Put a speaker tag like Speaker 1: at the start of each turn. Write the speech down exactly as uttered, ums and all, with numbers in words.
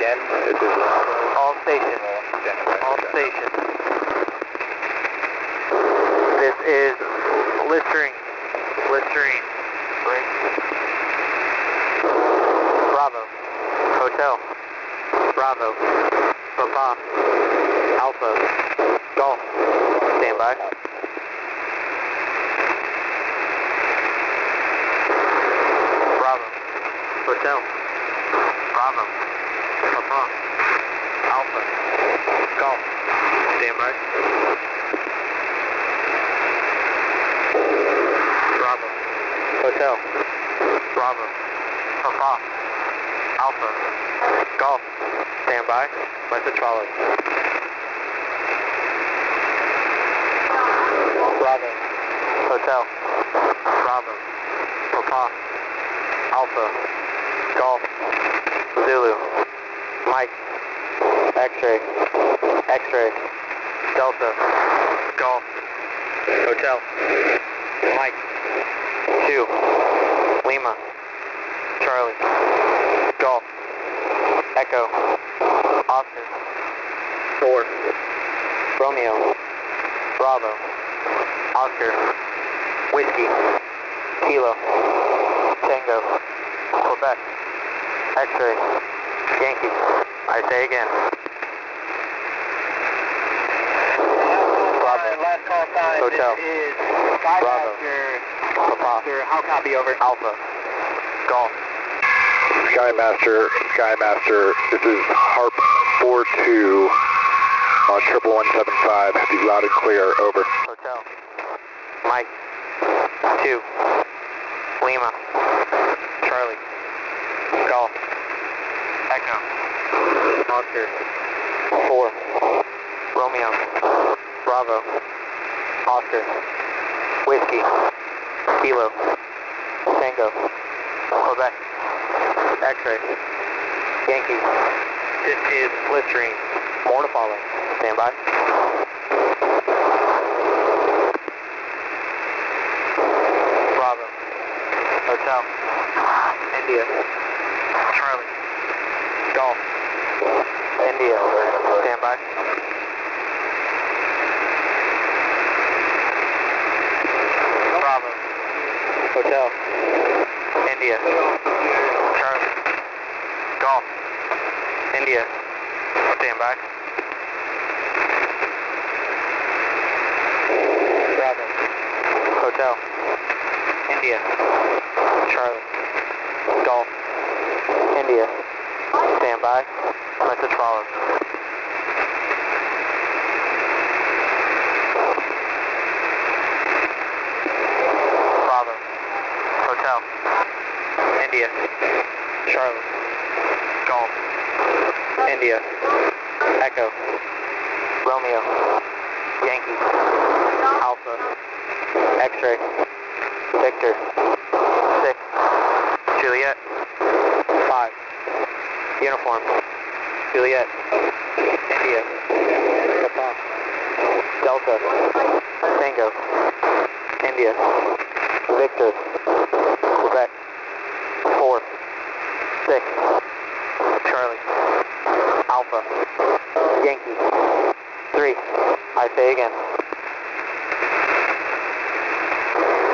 Speaker 1: again. This is
Speaker 2: all stations. All stations. This is Listerine. Listerine. Bravo. Hotel. Bravo. Papa. Alpha. Golf. Stand by. Bravo. Hotel. Bravo. Papa. Alpha. Golf. Stand by. Bravo. Hotel. Bravo. Papa. Alpha. Golf. Stand by. Message followed. Bravo. Hotel. Bravo. Papa. Alpha. Golf. Zulu. Mike. X-ray. X-ray. Delta. Golf. Hotel. Mike. two. Lima. Charlie. Golf. Echo. Oscar. four. Romeo. Bravo. Oscar. Whiskey. Kilo. Tango. Quebec. X-ray. Yankee. I say again. Bravo.
Speaker 1: last call sign.
Speaker 2: Hotel.
Speaker 1: This is Sky
Speaker 2: Bravo.
Speaker 1: Master.
Speaker 2: Papa.
Speaker 1: Sir, how copy over?
Speaker 2: Alpha. Golf.
Speaker 3: Skymaster, Skymaster, this is Harp four two on triple one seven five, be loud and clear, over.
Speaker 2: Hotel. Mike. two. Lima. Charlie. Golf. Echo. Oscar. four. Romeo. Bravo. Oscar. Whiskey. Kilo. Tango. Quebec. X-ray. Yankee. This is Listerine. More to follow. Stand by. Bravo. Hotel. India. Charlie. Golf. India. Stand by. Bravo. Hotel. India. Charlie. Golf. India. Stand by. Bravo. Hotel. India. Charlie. Golf. India. Stand by. Message followed. Bravo. Hotel. India. Charlie. Golf. India. Echo. Romeo. Yankee. Alpha. X-ray. Victor. six. Juliet. five. Uniform. Juliet. India. Papa. Delta. Tango. India. Victor. Quebec. four. six. Charlie. Alpha. Yankee. three. I say again.